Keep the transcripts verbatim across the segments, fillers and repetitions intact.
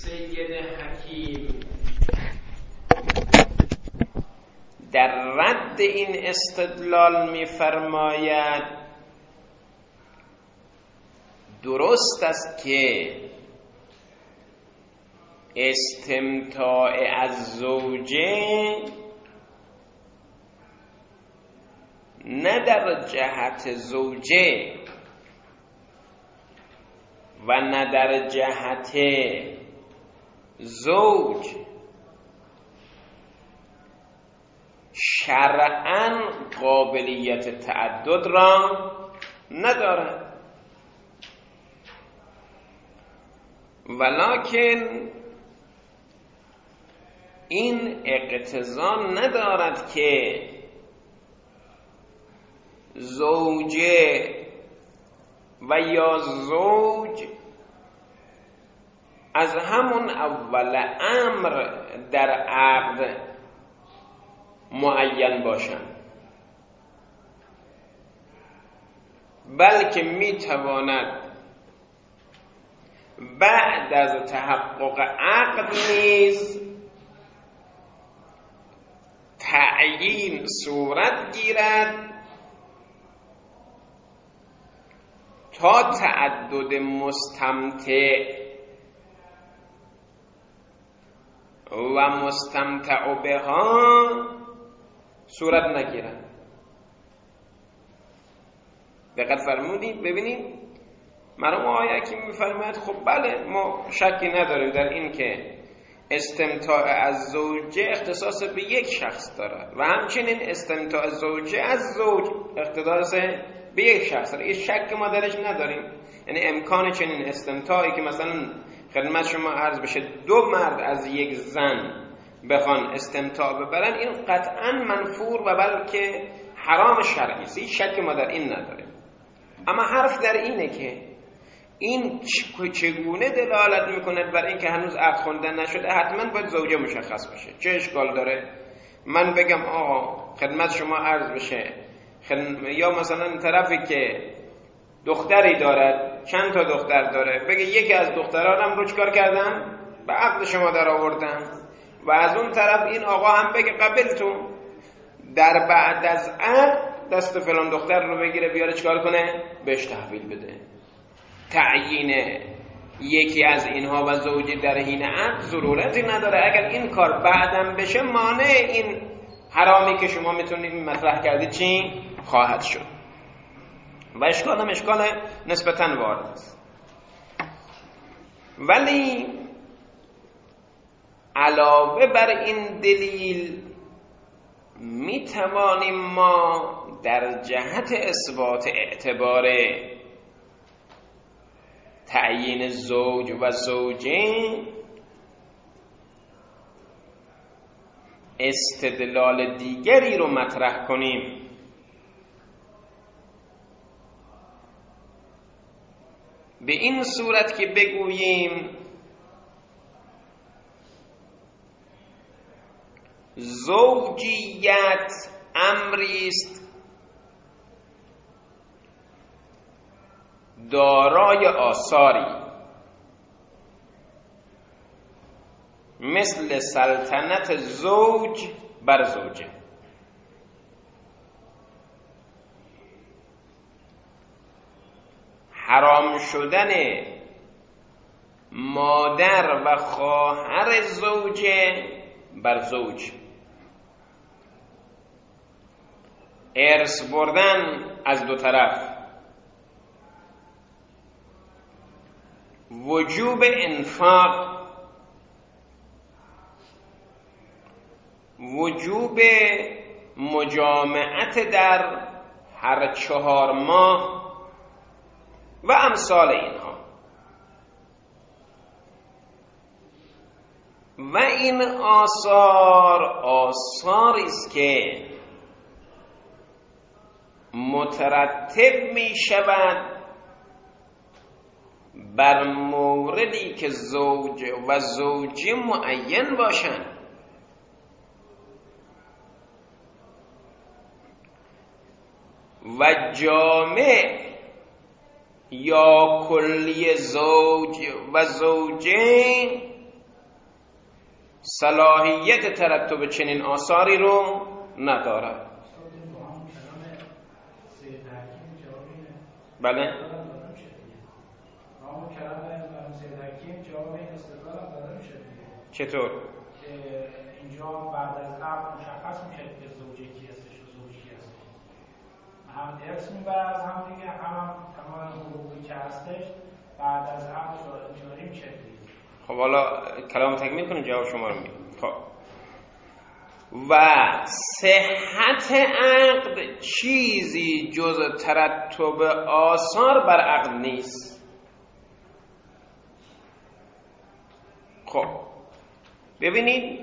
سید حکیم در رد این استدلال می‌فرماید درست است که استمتاع از زوجه نه در جهت زوجه و نه در جهت زوج شرعاً قابلیت تعدد را ندارد، ولکن این اقتضا ندارد که زوجه و یا زوج از همون اول امر در عقد معین باشند، بلکه میتواند بعد از تحقق عقد نیز تعیین صورت گیرد تا تعدد مستمتع و مستمتع بها صورت نگیرد. دقت فرمودید؟ ببینید مرحوم آقای حکیم می‌فرماید خب بله ما شکی نداریم در این که استمتاع از زوجه اختصاص به یک شخص دارد و همچنین استمتاع زوجه از زوج اختصاص به یک شخص دارد. این شک ما درش نداریم، یعنی امکان چنین استمتاعی که مثلا خدمت شما عرض بشه دو مرد از یک زن بخوان استمتاع ببرن این قطعا منفور و بلکه حرام شرعی است، هیچ شک ما در این نداریم. اما حرف در اینه که این چگونه دلالت میکند بر این که هنوز عقد خوندن نشده حتما باید زوجه مشخص بشه. چه اشکال داره من بگم آقا خدمت شما عرض بشه خدم... یا مثلا طرفی که دختری دارد چند تا دختر داره بگه یکی از دخترانم رو چکار کردم به عقد شما در آوردم و از اون طرف این آقا هم بگه قبلتون در بعد از عقد دست فلان دختر رو بگیره بیاره چکار کنه بهش تحویل بده. تعیین یکی از اینها و زوجی در حین عقد ضرورتی نداره. اگر این کار بعدم بشه مانع این حرامی که شما میتونید مطرح کردید چی خواهد شد و اشکال هم اشکال نسبتاً وارد است. ولی علاوه بر این دلیل میتوانیم ما در جهت اثبات اعتبار تعیین زوج و زوجه استدلال دیگری رو مطرح کنیم. به این صورت که بگوییم زوجیت امری است دارای آثاری مثل سلطنت زوج بر زوجه. حرام شدن مادر و خواهر زوجه بر زوج، ارث بردن از دو طرف، وجوب انفاق، وجوب مجامعت در هر چهار ماه و امثال اینها. و این آثار آثاری است که مترتب می شود بر موردی که زوج و زوجه معین باشند و جامع یا کلی زوج و زوجه صلاحیت ترتب چنین آثاری رو ندارد. بله چطور؟ اینجا بعد از عقد مشخص میشه که زوجه کی هستش و زوج کی هستش، هم ارث میبره از هم دیگه، هم هم تمام حقوقی که هستش بعد از عقد جاری میشه. خب حالا کلام تکمیل کنید جواب شما رو میگم. خب و صحت عقد چیزی جز ترتب آثار بر عقد نیست. خب ببینید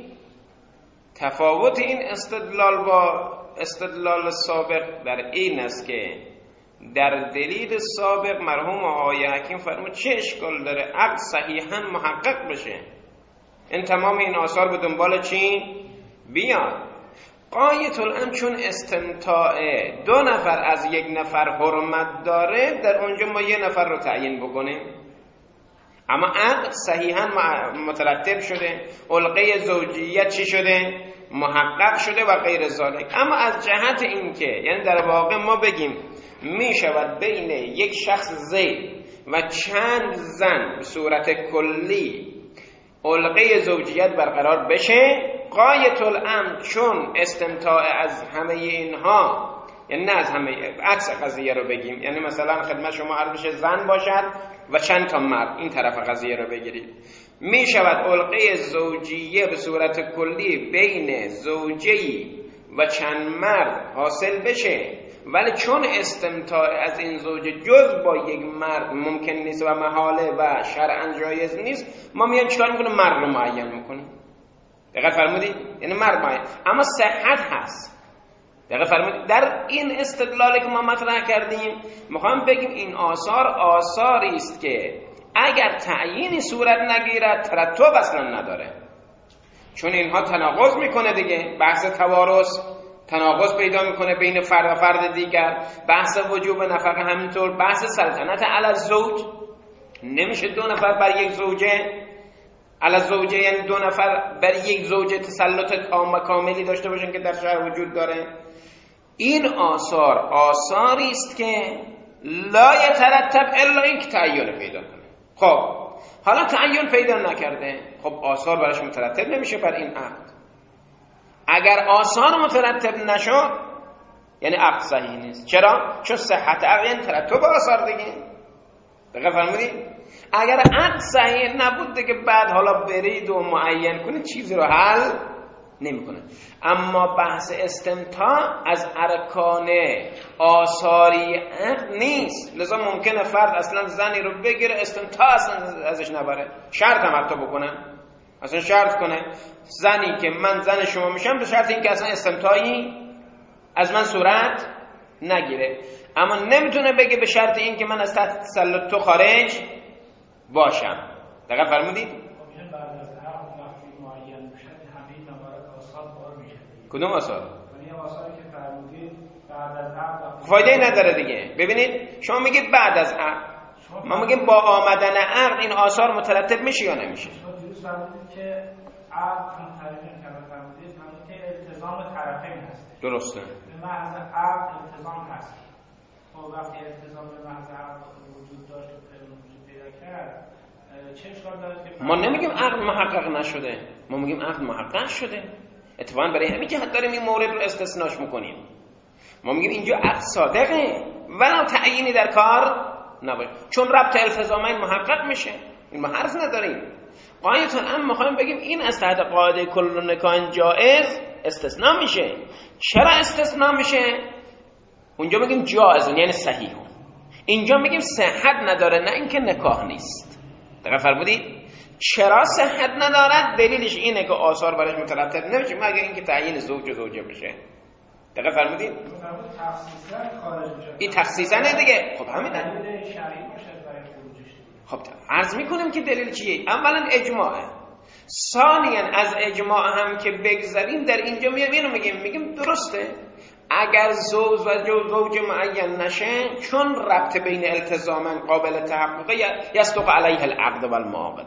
تفاوت این استدلال با استدلال سابق در این است که در دلیل سابق مرحوم آقای حکیم فرمود چه اشکال داره عقد صحیحاً محقق بشه، این تمام این آثار به دنبال چی بیاد. غایة الامر چون استمتاع دو نفر از یک نفر حرمت داره، در اونجا ما یه نفر رو تعیین بکنیم، اما عقد صحیحاً مترتب شده، علقه زوجیت چی شده؟ محقق شده و غیر ذالک. اما از جهت اینکه یعنی در واقع ما بگیم می شود بین یک شخص زید و چند زن به صورت کلی علقه زوجیت برقرار بشه، غایة الامر چون استمتاع از همه اینها، یعنی نه از همه، عکس قضیه رو بگیم، یعنی مثلا خدمت شما عرض بشه زن باشد و چند تا مرد، این طرف قضیه رو بگیرید، می شود علقه زوجیه به صورت کلی بین زوجه‌ای و چند مرد حاصل بشه، ولی چون استمتاع از این زوجه جز با یک مرد ممکن نیست و محاله و شرعاً جایز نیست، ما میایم چیکار میکنیم؟ مرد رو معین میکنیم. دقیق فرمودید؟ یعنی مرد معین، اما صحت هست. دقیق فرمودید؟ در این استدلالی که ما مطرح کردیم میخوام بگیم این آثار آثاری است که اگر تعیینی صورت نگیرد ترتب اصلا نداره، چون اینها تناقض میکنه دیگه، بحث توارث تناقض پیدا میکنه بین فرد و فرد دیگر، بحث وجوب نفقه همینطور، بحث سلطنت علی الزوج، نمیشه دو نفر بر یک زوجه، علی الزوجه یعنی دو نفر بر یک زوجه تسلط تام و کاملی داشته باشن که در شرع وجود داره. این آثار آثاری است که لا یترتب الا این که تعین پیدا کنه. خب حالا تعین پیدا نکرده، خب آثار براش مترتب نمیشه بر این عقد. اگر آثار مترتب نشد یعنی عقد صحیح نیست. چرا؟ چون صحت عقد یعنی ترتب آثار دیگه. دقیق فرمودید؟ اگر عقد صحیح نبود دیگه بعد حالا برید و معین کنید چیزی رو حل نمیکنه. اما بحث استمتاع از ارکان آثاری عقد نیست، لذا ممکنه فرد اصلا زنی رو بگیره استمتاع اصلا ازش نبره، شرط هم حتی بکنه، اصلا شرط کنه زنی که من زن شما میشم به شرط اینکه اصلا استمتاعی از من صورت نگیره، اما نمیتونه بگه به شرط اینکه من از تحت تسلط تو خارج باشم. دقیقا فرمودید؟ کدوم آثار؟ فایده نداره دیگه. ببینید شما میگید بعد از عقد، ما میگیم با آمدن عقد این آثار مترتب میشه یا نمیشه؟ که عقد چون تعریف کردید که التزام طرفین هست. درسته. به محض عقد التزام هست. خب وقتی التزام به محض عقد وجود داشت وجود پیدا کرد، چه اشکال داره که ما نمیگیم عقد محقق نشده، ما میگیم عقد محقق شده. اتفاقا برای همین جهت داریم این مورد رو استثناش میکنیم. ما میگیم اینجا عقد صادقه ولو تعیینی در کار نباشه، چون ربط التزامین محقق میشه، این ما حرف نداریم. غایة الامر میخوایم بگیم این از تحت قاعده کل نکاح جائز استثناء میشه. چرا استثناء میشه؟ اونجا میگیم جائز یعنی صحیح، اینجا میگیم صحت نداره، نه اینکه نکاح نیست. دقیق فرمودید؟ چرا صحت ندارد؟ دلیلش اینه که آثار برایش مترتب نمیشه مگر اینکه تعیین زوج و زوجه بشه. دقیق فرمودید؟ این تخصیصا دیگه. خب همین خب عرض میکنم که دلیل چیه؟ اولا اجماعه، ثانیا از اجماع هم که بگذاریم در اینجا میام اینو میگیم میگیم درسته اگر زوج و زوج معین نشه، چون ربط بین التزاما قابل تحقق یصدق علیه العقد و المعاقده.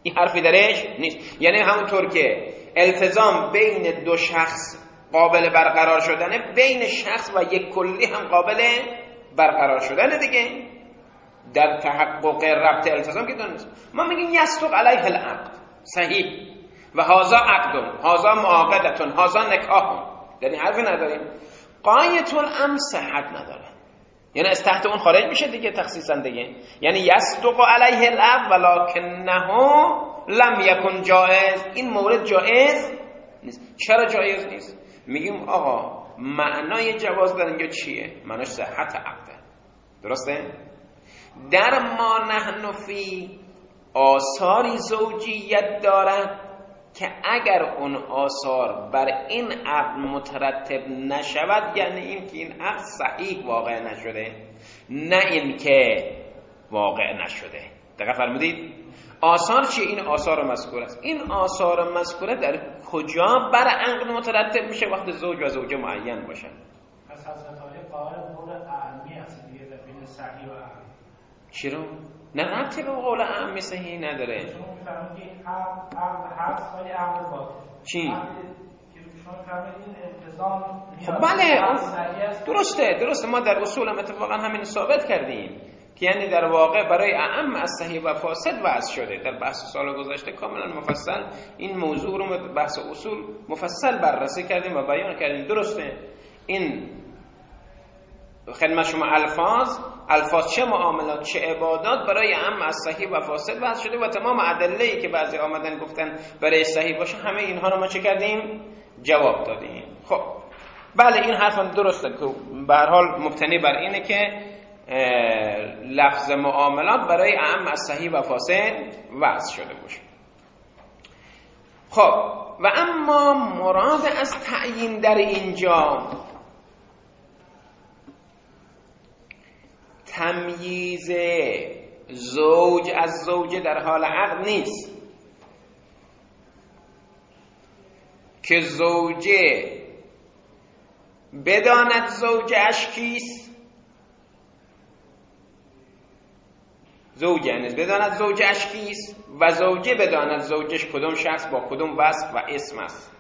این حرفی درش نیست. یعنی همونطور که التزام بین دو شخص قابل برقرار شدنه، بین شخص و یک کلی هم قابل برقرار شدنه دیگه. در تحقق ربط التزام که دونست ما میگیم یصدق علیه العقد صحیح و هازا عقدون، هازا معاقدتون، هازا نکاحون، در این حرفی نداریم. قایت الامر صحت نداره، یعنی از تحت اون خارج میشه دیگه تخصیصا دیگه. یعنی یصدق علیه العقد ولکنه لم یکن جائز، این مورد جائز نیست. چرا جائز نیست؟ میگیم آقا معنای جواز در اینجا چیه؟ معناش صحت عقده، درسته؟ در ما نحن فی آثاری زوجیت دارد که اگر اون آثار بر این عقد مترتب نشود، یعنی این که این عقد صحیح واقع نشده، نه این که واقع نشده. دقیق فرمودید؟ آثار چیه؟ این آثار مذکور است. این آثار مذکوره در کجا بر عقد مترتب میشه؟ وقت زوج و زوجه معین باشن. پس حضرت علی قائل قول اعمی هست دیگه در بین صحیح و اعمی. چرا؟ نه ربطی به قول اعمی صحیح نداره. شما میفرمایید که عقد هست ولی عقد باطل. چی؟ شما فرمودید التزام. خب بله درسته درسته ما در اصول هم اتفاقا همین ثابت کردیم که یعنی در واقع برای اعم از صحیح و فاسد وضع شده. در بحث سال گذشته کاملا مفصل این موضوع رو بحث اصول مفصل بررسی کردیم و بیان کردیم. درسته این خدمت شما الفاظ الفاظ چه معاملات چه عبادات برای اعم از صحیح و فاسد وضع شده و تمام ادله‌ای که بعضی آمدن گفتن برای صحیح باشه همه اینها رو ما چه کردیم؟ جواب دادیم. خب بله این حرف درسته که به هر حال مبتنی بر اینه که لفظ معاملات برای اعم از صحیح و فاسد وضع شده باشه. خب و اما مراد از تعیین در اینجا تمییز زوج از زوجه در حال عقد نیست که زوجه بداند زوجش کیست، زوجه یعنی بداند زوجش کیست و زوجه بداند زوجش کدوم شخص با کدوم وصف و اسم است،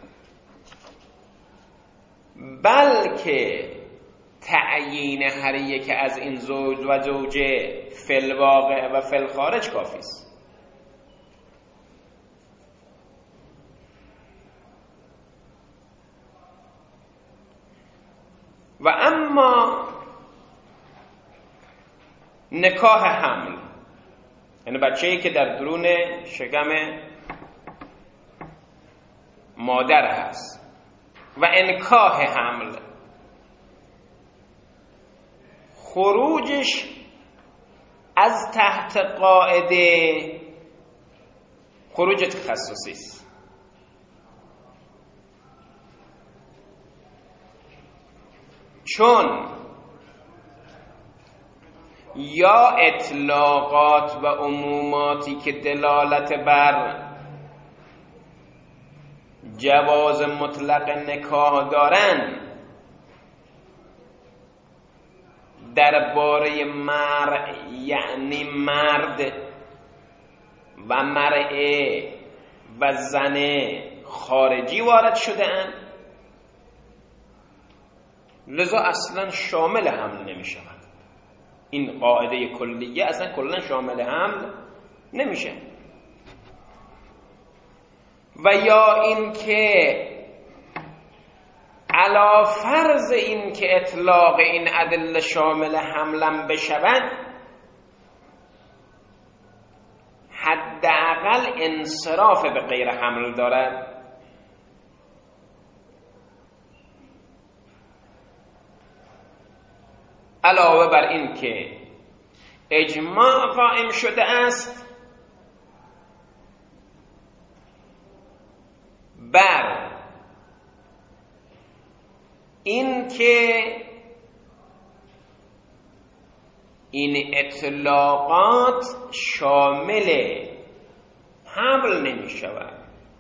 بلکه تعیین هر یک از این زوج و زوجه فی الواقع و فی الخارج کافی است. و اما نکاح حمل یعنی بچه‌ای که در درون شکم مادر هست و انکاح حمل خروجش از تحت قاعده خروج تخصصی است. چون یا اطلاقات و عموماتی که دلالت بر جواز مطلق نکاح دارن درباره مرء یعنی مرد و مرء و زن خارجی وارد شده اند، لذا اصلا شامل حمل نمی شود. این قاعده کلیه اصلا کلا شامل حمل نمیشه. و یا این که علی فرض این که اطلاق این ادله شامل حملم بشود حداقل انصراف به غیر حمل دارد. علاوه بر این که اجماع قائم شده است بر این که این اطلاقات شامل حمل نمی شود.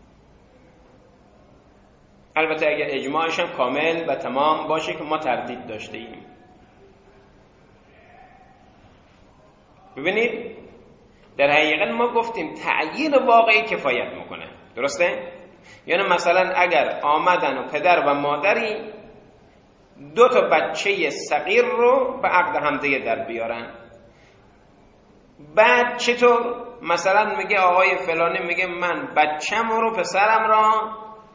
البته اگر اجماعش هم کامل و تمام باشه که ما تردید داشته ایم. ببینید در حقیقت ما گفتیم تعیین واقعی کفایت میکنه، درسته؟ یعنی مثلا اگر آمدن و پدر و مادری دو تا بچه صغیر رو به عقد همدیگه در بیارن، بعد چطور؟ مثلا میگه آقای فلانی میگه من بچم رو پسرم را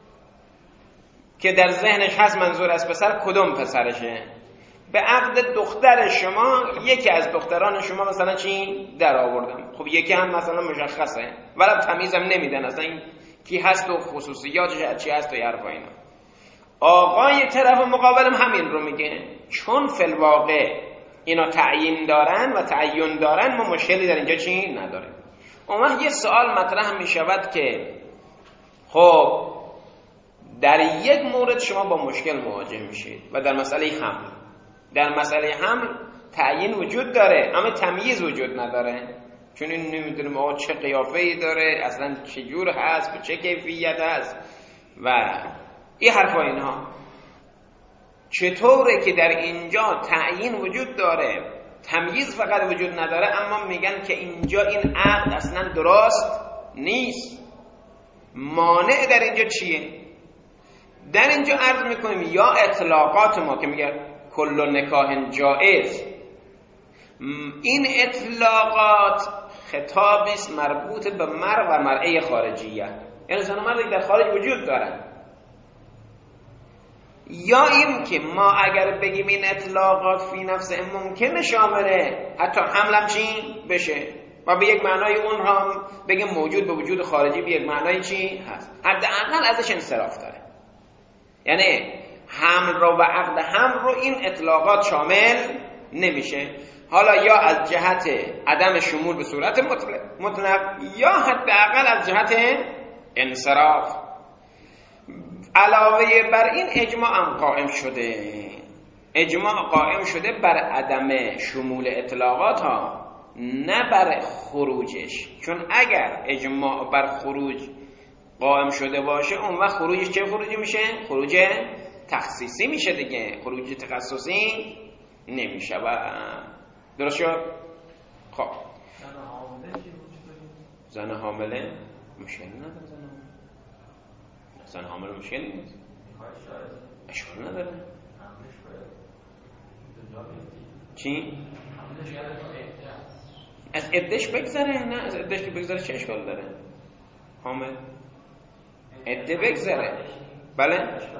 که در ذهنش هست منظور از پسر کدوم پسرشه، به عقد دختر شما یکی از دختران شما مثلا چی در آوردم. خب یکی هم مثلا مشخصه ولی تمیزم نمیدن اصلا این کی هست و خصوصیاتش چی هست و یه حرفا اینا. آقای طرف مقابلم همین رو میگه، چون فی الواقع اینا تعیین دارن و تعین دارن ما مشکلی در اینجا چی نداریم. اون وقت یه سوال مطرح میشود که خب در یک مورد شما با مشکل مواجه میشید و در مسئله حمل، در مسئله حمل تعیین وجود داره اما تمییز وجود نداره، چون این نمیدونیم آقا چه قیافه‌ای داره، اصلا چه جور هست، به چه کیفیت هست و این حرفا اینها. چطوره که در اینجا تعیین وجود داره تمییز فقط وجود نداره، اما میگن که اینجا این عقد اصلا درست نیست. مانع در اینجا چیه؟ در اینجا عرض میکنیم یا اطلاقات ما که میگه کل نکاح جائز، این اطلاقات خطابی است مربوط به مر و مرعه خارجیه، یعنی زن و مردی در خارج وجود دارن. یا این که ما اگر بگیم این اطلاقات فی نفس ممکنه شامله حتی حملم چی بشه و به یک معنای اون هم بگیم موجود به وجود خارجی به یک معنای چی هست، حداقل ازش انصراف داره. یعنی حمل رو و عقد حمل رو این اطلاقات شامل نمیشه، حالا یا از جهت عدم شمول به صورت مطلق, مطلق یا حداقل از جهت انصراف. علاوه بر این اجماع هم قائم شده، اجماع قائم شده بر عدم شمول اطلاقات ها، نه بر خروجش، چون اگر اجماع بر خروج قائم شده باشه اون وقت خروجش چه خروجی میشه؟ خروج تخصیصی میشه دیگه، خروج تخصصی نمیشه. و درست شد؟ خب زن حامله مشکل نداره، زن حامله مشکل نیست، اشکال نداره. چی؟ از عدش بگذره؟ نه از عدش که بگذره چه اشکال داره؟ حامل عده بگذره، بله؟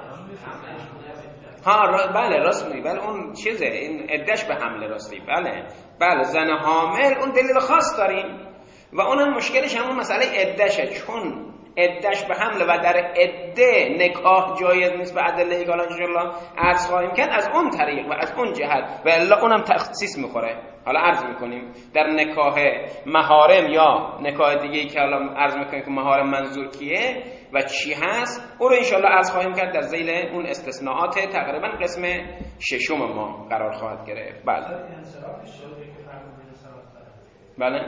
ها را... بله راست میگی، بله اون چیزه، این عدش به حمل راستی، بله بله زن حامل اون دلیل خاص داریم و اونم مشکلش همون مسئله عدشه، چون عدش به حمل و در عده نکاح جایز نیست به ادله که ان شاء الله عرض خواهیم کرد از اون طریق و از اون جهت و الا اونم تخصیص میخوره. حالا عرض میکنیم در نکاح محارم یا نکاح دیگه‌ای که حالا عرض میکنیم که محارم منظور کیه و چی هست، اون رو ان شاء الله عرض خواهیم کرد در ذیل اون استثناءات تقریبا قسم ششم ما قرار خواهد گرفت. بله بله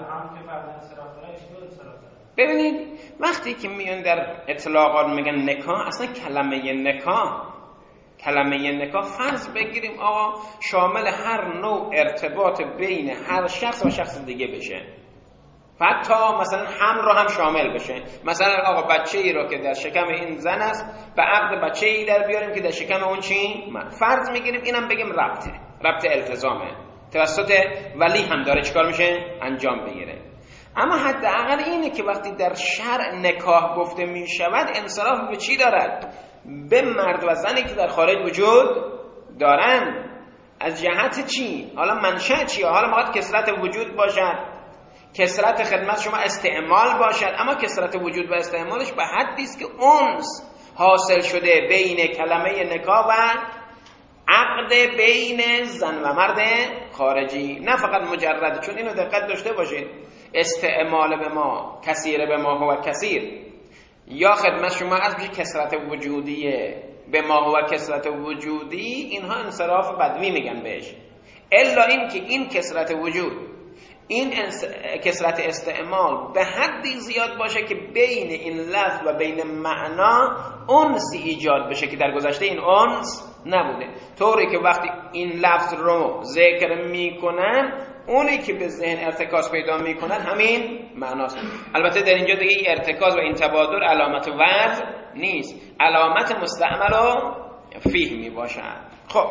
ببینید وقتی که میان در اطلاقات میگن نکاح، اصلا کلمه نکاح کلمه نکاح فرض بگیریم آقا شامل هر نوع ارتباط بین هر شخص و شخص دیگه بشه، حتی مثلا حمل رو هم شامل بشه. مثلا آقا بچه ای رو که در شکم این زن است به عقد بچه ای در بیاریم که در شکم اون چی من فرض میگیریم، اینم بگیم ربطه، ربط التزامه، توسط ولی هم داره چیکار میشه انجام بگیره. اما حداقل اینه که وقتی در شرع نکاح گفته می شود انصراف به چی دارد؟ به مرد و زنی که در خارج وجود دارن. از جهت چی؟ حالا منشأ چیه؟ حالا باید کثرت وجود باشد، کثرت خدمت شما استعمال باشد، اما کثرت وجود و استعمالش به حدی است که انس حاصل شده بین کلمه نکاح و عقد بین زن و مرد خارجی، نه فقط مجرد. چون اینو دقت داشته باشید استعمال به ما کثیر به ما هو کثیر یا خدمت شما از بشه کثرت وجودیه به ما هو کثرت وجودی، اینها انصراف بدوی میگن بهش، الا این که این کثرت وجود این کثرت استعمال به حدی زیاد باشه که بین این لفظ و بین معنا انسی ایجاد بشه که در گذشته این انس نبوده، طوری که وقتی این لفظ رو ذکر میکنن اونی که به ذهن ارتکاز پیدا میکنن همین معناست. البته در اینجا دیگه این ارتکاز و این تبادر علامت وضع نیست، علامت مستعمل و فیه می باشد. خب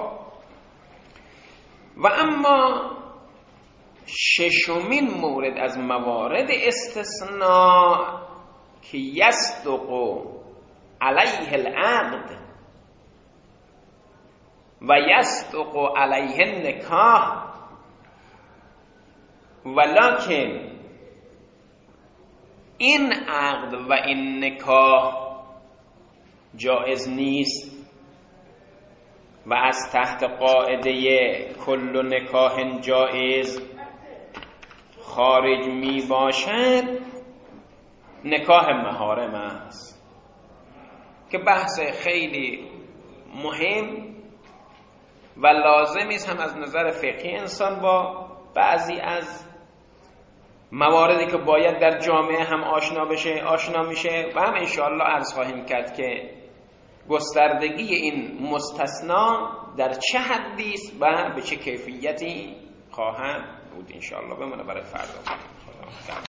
و اما ششمین مورد از موارد استثناء که یصدق علیه العقد و یصدق علیه النکاح، ولکن این عقد و این نکاح جائز نیست و از تحت قاعده کل نکاح جائز خارج می باشد، نکاح محارم است که بحث خیلی مهم و لازمی است هم از نظر فقهی انسان با بعضی از مواردی که باید در جامعه هم آشنا بشه آشنا میشه و هم انشاءالله عرض خواهیم کرد که گستردگی این مستثنا در چه حدی است و به چه کیفیتی خواهد بود. انشاءالله بمونه برای فردا.